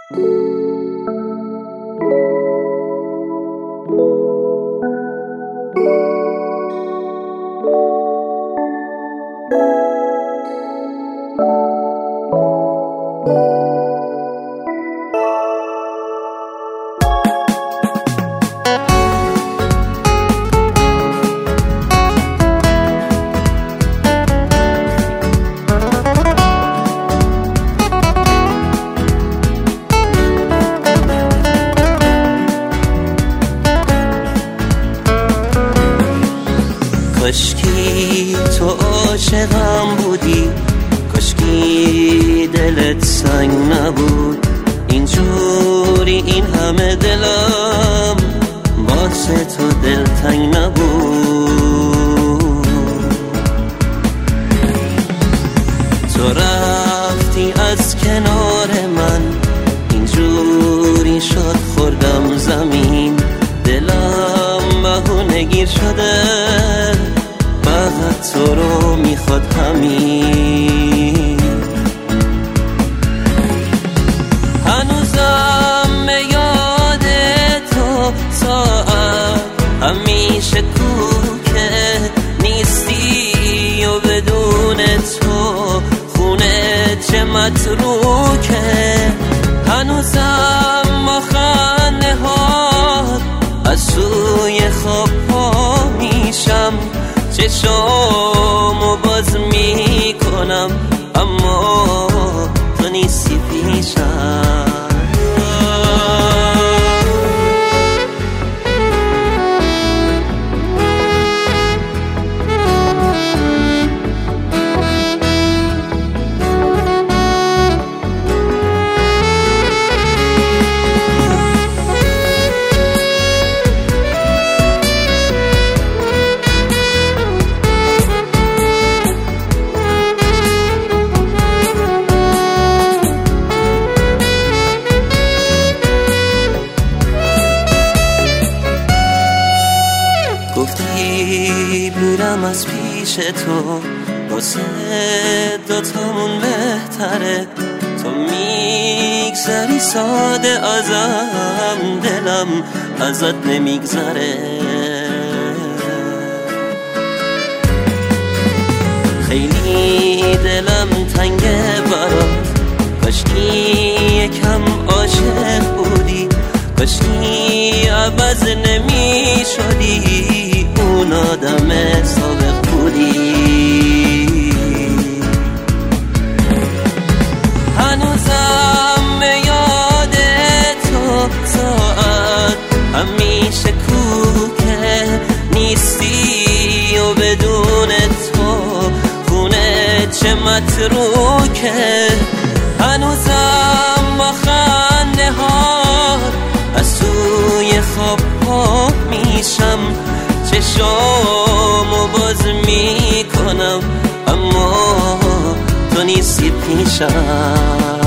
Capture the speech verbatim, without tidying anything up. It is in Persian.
کاشکی تو عاشقم بودی، کاشکی دلت سنگ نبود. اینجوری این همه دلم واسه تو دلتنگ نبود. تو رفتی از کنار من، اینجوری شد خوردم زمین. دلم بهونه گیر شده، فقط تو رو میخواد همین. هنوزم یاد تو ساعت همیشه کوکه، نیستی و بدون تو خونه چه متروکه. هنوزم ما خنده ها از سوی خواب پا میشم، چشامو باز میکنم اما تو نیستی پیشم. گفتی میرم از پیش تو، واسه دوتامون بهتره. تو میگذری ساده ازم، دلم ازت نمیگذره. خیلی دلم تنگه برات، کاشکی یکم عاشق بودی، کاشکی عوض نمی شدی، اون آدم سابق بودی. هنوزم یاد تو ساعت همیشه کوکه، نیستی و بدون تو خونه چه متروکه. هنوزم با خنده ها از سوی خواب پا میشم، چشامو باز میکنم اما تو نیستی پیشم.